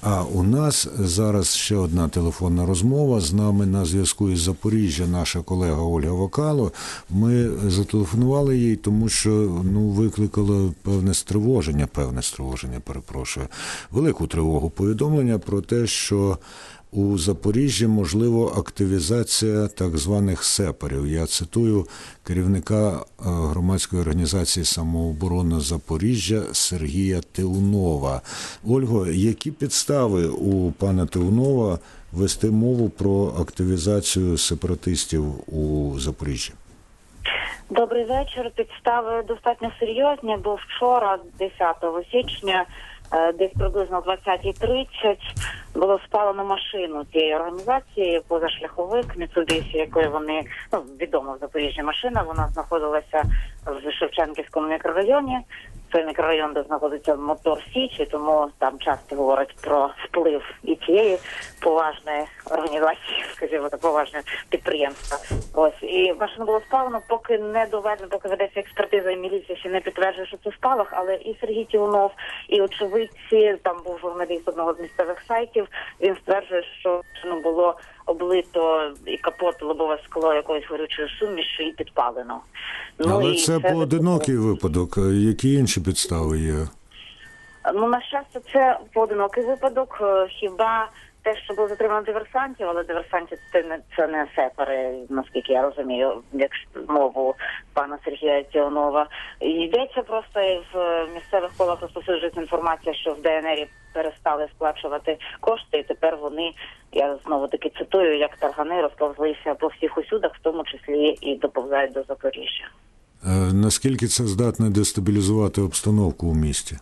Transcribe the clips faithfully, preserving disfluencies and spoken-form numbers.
А у нас зараз ще одна телефонна розмова. З нами на зв'язку із Запоріжжя наша колега Ольга Вакало. Ми зателефонували їй, тому що ну, викликало певне стривоження, певне стривоження, перепрошую, велику тривогу повідомлення про те, що у Запоріжжі можливо активізація так званих сепарів. Я цитую керівника громадської організації «Самооборона Запоріжжя» Сергія Тиунова. Ольго, які підстави у пана Тиунова вести мову про активізацію сепаратистів у Запоріжжі? Добрий вечір. Підстави достатньо серйозні, бо вчора, десятого січня, десь приблизно о двадцятій тридцять було спалено машину цієї організації, позашляховик Mitsubishi, якої вони, ну, відома в Запоріжжі машина, вона знаходилася в Шевченківському мікрорайоні. Цей мікрорайон, де знаходиться мотор Січі, тому там часто говорять про вплив і цієї поважної організації, скажімо, та поважне підприємства. Ось, і машину було спалено, поки не доведено, поки ведеться експертиза, і міліція ще не підтверджує, що це спалах, але і Сергій Тиунов, і очевидці, там був журналіст одного з місцевих сайтів, він стверджує, що машину було облито і капот, лобове скло якоюсь горючою сумішю і підпалено. Ну, але і це поодинокий випадок. Які інші підстави є? Ну, на щастя, це поодинокий випадок. Хіба те, що було затримано диверсантів, але диверсантів це не, це не сепари, наскільки я розумію, як мову пана Сергія Тиунова. Йдеться просто в місцевих колах розповсюджується інформація, що в ДНРі перестали сплачувати кошти, і тепер вони, я знову таки цитую, як таргани розповзлися по всіх усюдах, в тому числі і доповзають до Запоріжжя. Е, наскільки це здатне дестабілізувати обстановку у місті?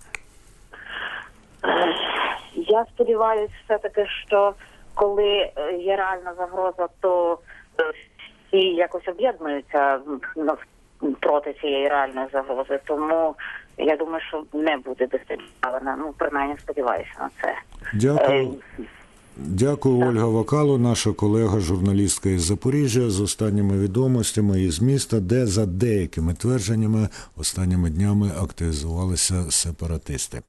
Я сподіваюся все-таки, що коли є реальна загроза, то всі якось об'єднуються проти цієї реальної загрози. Тому я думаю, що не буде дестабілізована. Ну, принаймні, сподіваюся на це. Дякую. Дякую, Ольга Вакало, наша колега, журналістка із Запоріжжя, з останніми відомостями із міста, де за деякими твердженнями останніми днями активізувалися сепаратисти.